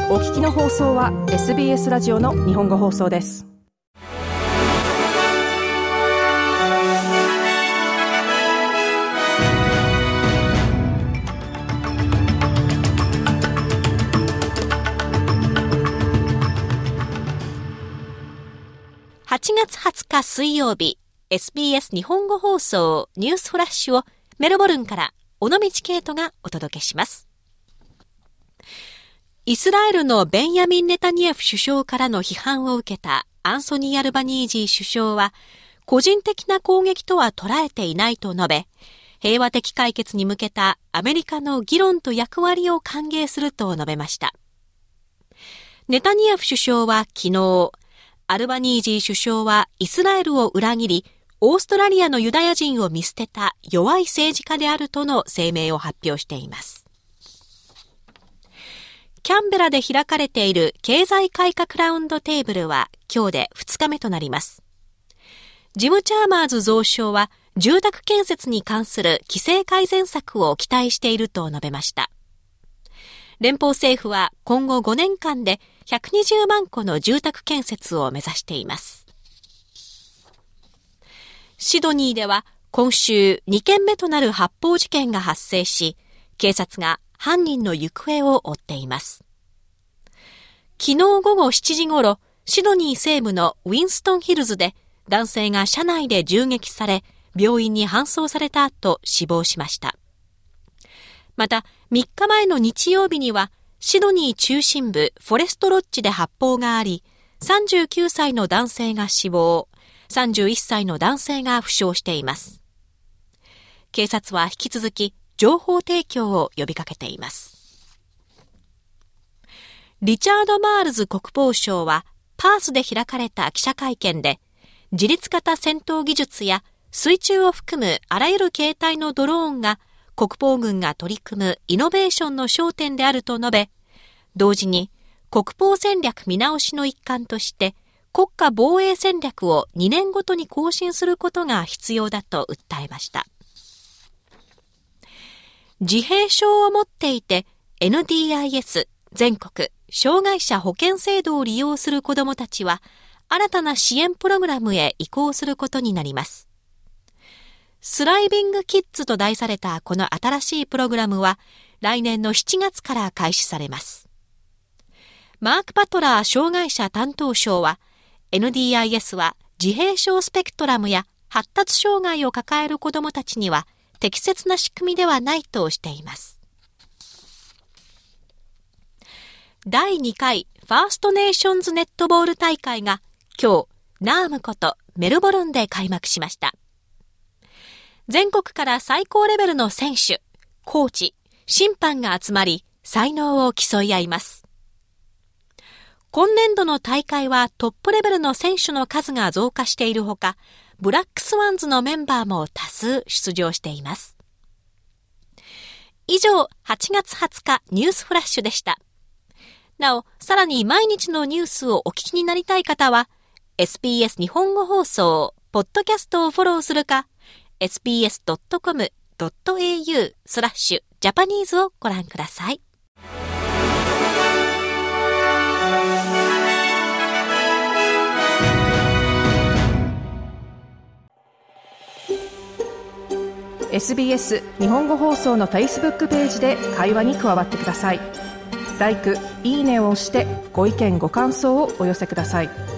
お聞きの放送は SBS ラジオの日本語放送です。 8月20日水曜日、SBS 日本語放送ニュースフラッシュをメルボルンから尾道ケイトがお届けします。イスラエルのベンヤミン・ネタニヤフ首相からの批判を受けたアンソニー・アルバニージー首相は、個人的な攻撃とは捉えていないと述べ、平和的解決に向けたアメリカの議論と役割を歓迎すると述べました。ネタニヤフ首相は昨日、アルバニージー首相はイスラエルを裏切り、オーストラリアのユダヤ人を見捨てた弱い政治家であるとの声明を発表しています。キャンベラで開かれている経済改革ラウンドテーブルは今日で2日目となります。ジム・チャーマーズ増相は住宅建設に関する規制改善策を期待していると述べました。連邦政府は今後5年間で120万戸の住宅建設を目指しています。シドニーでは今週2件目となる発砲事件が発生し、警察が犯人の行方を追っています。昨日午後7時ごろ、シドニー西部のウィンストンヒルズで男性が車内で銃撃され、病院に搬送された後死亡しました。また、3日前の日曜日には、シドニー中心部フォレストロッジで発砲があり、39歳の男性が死亡、31歳の男性が負傷しています。警察は引き続き情報提供を呼びかけています。リチャード・マールズ国防相はパースで開かれた記者会見で、自律型戦闘技術や水中を含むあらゆる形態のドローンが国防軍が取り組むイノベーションの焦点であると述べ、同時に国防戦略見直しの一環として国家防衛戦略を2年ごとに更新することが必要だと訴えました。自閉症を持っていて NDIS 全国障害者保険制度を利用する子どもたちは新たな支援プログラムへ移行することになります。スライビングキッズと題されたこの新しいプログラムは来年の7月から開始されます。マーク・パトラー障害者担当相は NDIS は自閉症スペクトラムや発達障害を抱える子どもたちには適切な仕組みではないとしています。第2回ファーストネーションズネットボール大会が今日、ナームことメルボルンで開幕しました。全国から最高レベルの選手、コーチ、審判が集まり、才能を競い合います。今年度の大会はトップレベルの選手の数が増加しているほか、ブラックスワンズのメンバーも多数出場しています。以上、8月20日ニュースフラッシュでした。なお、さらに毎日のニュースをお聞きになりたい方は、SBS 日本語放送、ポッドキャストをフォローするか、sbs.com.au/Japanese をご覧ください。 SBS 日本語放送の Facebook ページで会話に加わってください。LIKE、いいねを押してご意見ご感想をお寄せください。